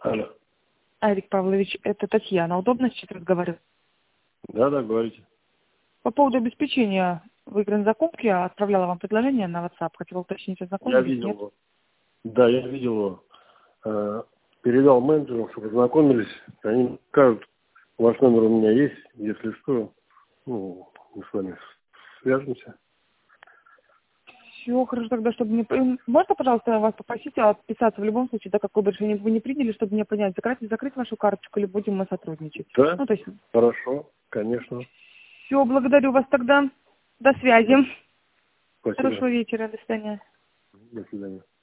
Алло. Арик Павлович, это Татьяна. Удобно сейчас разговаривать? Да, говорите. По поводу обеспечения выигранной закупки я отправляла вам предложение на WhatsApp. Хотела уточнить, Я ознакомились, видел нет? его. Да, я видел его. Передал менеджерам, чтобы знакомились. Они скажут, ваш номер у меня есть. Если что, мы с вами свяжемся. Все, хорошо, тогда, чтобы мне... Можно, пожалуйста, вас попросить отписаться в любом случае, да, какое бы решение вы не приняли, чтобы мне понять, закрыть вашу карточку или будем мы сотрудничать? Да? Ну, то есть... Хорошо, конечно. Все, благодарю вас тогда. До связи. Спасибо. Хорошего вечера. До свидания. До свидания.